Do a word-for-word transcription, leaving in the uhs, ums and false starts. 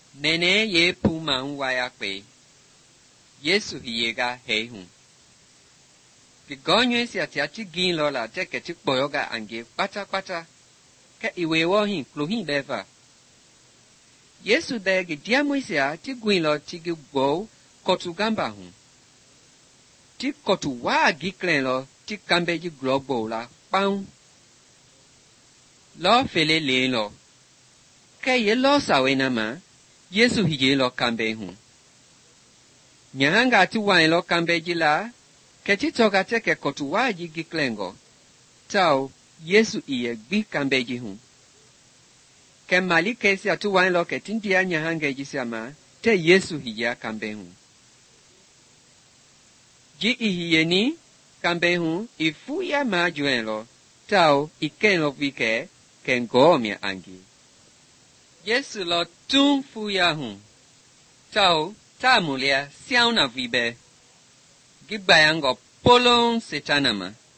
Nene ye puman wayakwe. Yesu hiyega heihun. Kigonyo si atiachi gin lola teke chik boyoga ange kwata kwata. Ke iwe wohin kluhin deva. Yesu de gidiamo sia ti gwin lo ti gbo kotu gamba hun. Ti kotu wa giklen lo ti kambe ji globo la pang. Lo fele le lo. Ke ye lo sawe na ma. Yesu hije lo kambe hun. Nyahanga ti wan lo kambe ji la. Ke ti toga teke kotu wa ji giklengo. Tau Yesu iye gbi kambe ji hun. Ke mali kesi atu wan lo ke tindia nyahanga ji sama. Te Yesu hije kambe hun. Ji ihiye ni kambe hun ifu ya ma juen lo. Tau iken lo vike ken go mi angi. Yesu lo tung fu ya hun. Tau ta mulia siau na vibe. Gibayango polong setanama.